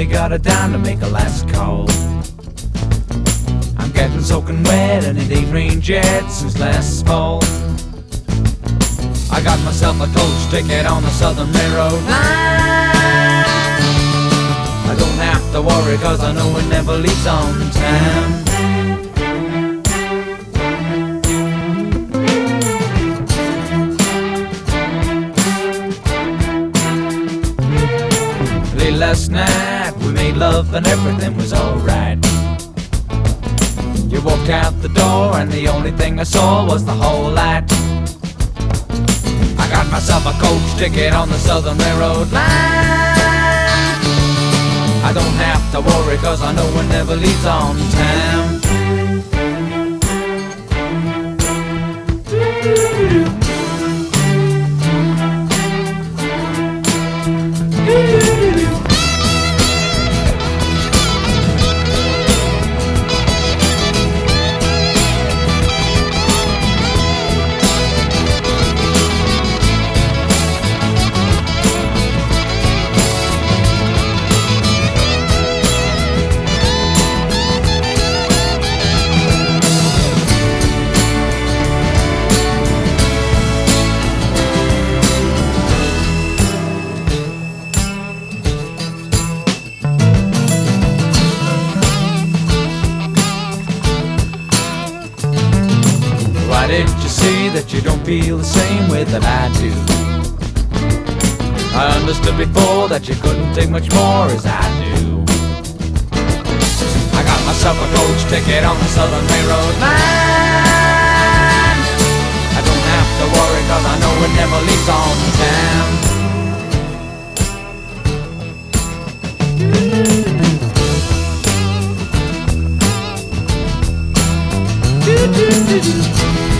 only got a dime to make a last call. I'm getting soaking wet and it ain't rained yet since last fall. I got myself a coach ticket on the Southern Railroad line. I don't have to worry cause I know it never leaves on time. Late last night we made love and everything was alright. You walked out the door and the only thing I saw was the whole light. I got myself a coach ticket on the Southern Railroad line. I don't have to worry cause I know it never leaves on time. Why didn't you say that you don't feel the same way that I do? I understood before that you couldn't take much more as I do. I got myself a coach ticket on the Southern Railroad line. I don't have to worry cause I know it never leaves on time.